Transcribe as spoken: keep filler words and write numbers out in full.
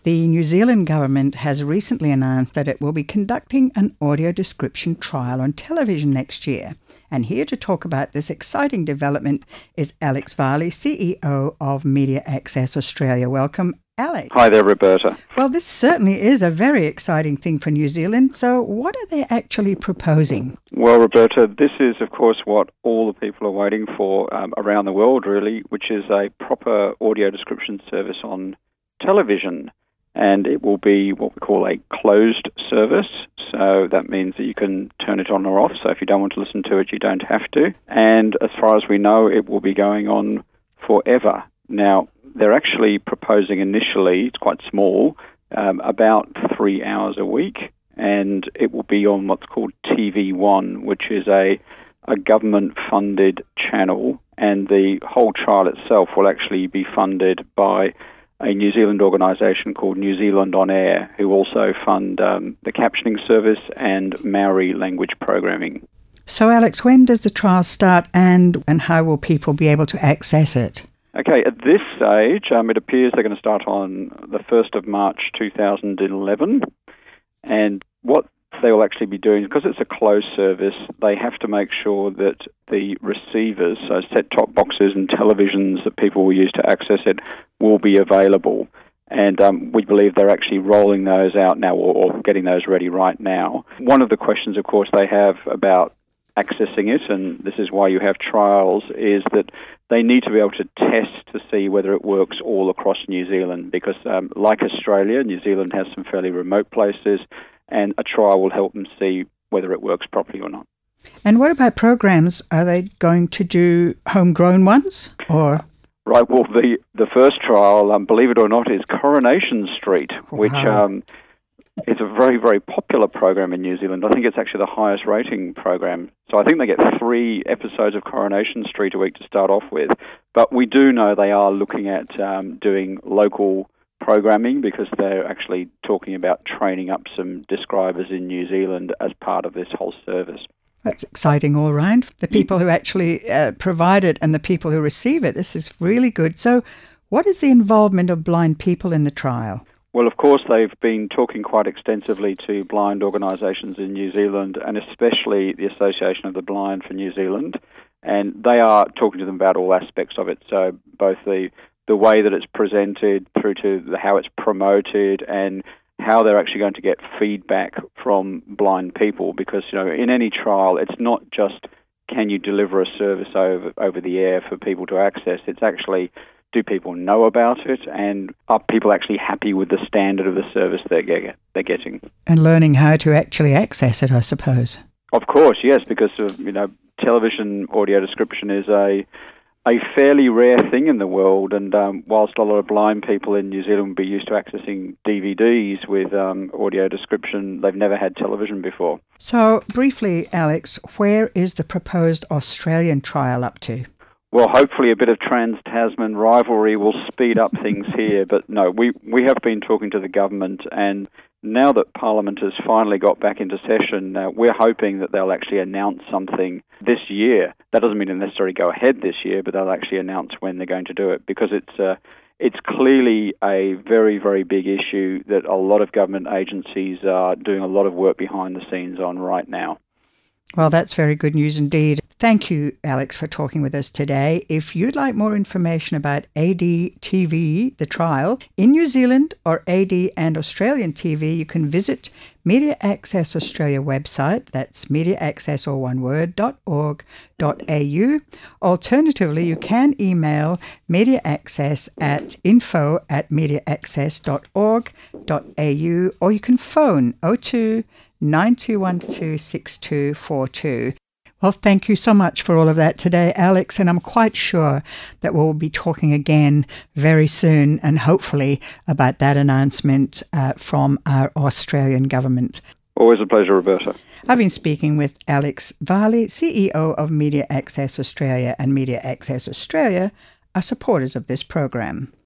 The New Zealand government has recently announced that it will be conducting an audio description trial on television next year. And here to talk about this exciting development is Alex Varley, C E O of Media Access Australia. Welcome, Alex. Hi there, Roberta. Well, this certainly is a very exciting thing for New Zealand. So what are they actually proposing? Well, Roberta, this is, of course, what all the people are waiting for um, around the world, really, which is a proper audio description service on television. And it will be what we call a closed service. So that means that you can turn it on or off. So if you don't want to listen to it, you don't have to. And as far as we know, it will be going on forever. Now, they're actually proposing initially, it's quite small, um, about three hours a week. And it will be on what's called T V One, which is a, a government-funded channel. And the whole trial itself will actually be funded by a New Zealand organisation called New Zealand On Air, who also fund um, the captioning service and Maori language programming. So, Alex, when does the trial start and, and how will people be able to access it? Okay, at this stage, um, it appears they're going to start on the first of March two thousand eleven. And what they will actually be doing, because it's a closed service, they have to make sure that the receivers, so set-top boxes and televisions that people will use to access it, will be available. And um, we believe they're actually rolling those out now or, or getting those ready right now. One of the questions, of course, they have about accessing it, and this is why you have trials, is that they need to be able to test to see whether it works all across New Zealand, because um, like Australia, New Zealand has some fairly remote places, and a trial will help them see whether it works properly or not. And what about programs? Are they going to do homegrown ones, or...? Right, well, the, the first trial, um, believe it or not, is Coronation Street, Wow. which um, is a very, very popular program in New Zealand. I think it's actually the highest rating program. So I think they get three episodes of Coronation Street a week to start off with. But we do know they are looking at um, doing local programming, because they're actually talking about training up some describers in New Zealand as part of this whole service. That's exciting all round. The people who actually uh, provide it and the people who receive it, this is really good. So what is the involvement of blind people in the trial? Well, of course, they've been talking quite extensively to blind organisations in New Zealand, and especially the Association of the Blind for New Zealand. And they are talking to them about all aspects of it. So both the the way that it's presented through to the, how it's promoted, and how they're actually going to get feedback from blind people, because, you know, in any trial, it's not just can you deliver a service over over the air for people to access. It's actually, do people know about it, and are people actually happy with the standard of the service they're, get, they're getting? And learning how to actually access it, I suppose. Of course, yes, because, of, you know, television audio description is a a fairly rare thing in the world, and um, whilst a lot of blind people in New Zealand will be used to accessing D V Ds with um, audio description, they've never had television before. So, briefly, Alex, where is the proposed Australian trial up to? Well, hopefully a bit of trans-Tasman rivalry will speed up things here, but no, we, we have been talking to the government, and now that Parliament has finally got back into session, uh, we're hoping that they'll actually announce something this year. That doesn't mean they'll necessarily go ahead this year, but they'll actually announce when they're going to do it, because it's uh, it's clearly a very, very big issue that a lot of government agencies are doing a lot of work behind the scenes on right now. Well, that's very good news indeed. Thank you, Alex, for talking with us today. If you'd like more information about A D T V, the trial, in New Zealand, or A D and Australian T V, you can visit Media Access Australia website. That's media access, all one word, .org.au. Alternatively, you can email mediaaccess at info at mediaaccess.org.au, or you can phone oh two nine two one two six two four two. Well, thank you so much for all of that today, Alex, and I'm quite sure that we'll be talking again very soon, and hopefully about that announcement uh, from our Australian government. Always a pleasure, Roberta. I've been speaking with Alex Varley, C E O of Media Access Australia, and Media Access Australia are supporters of this program.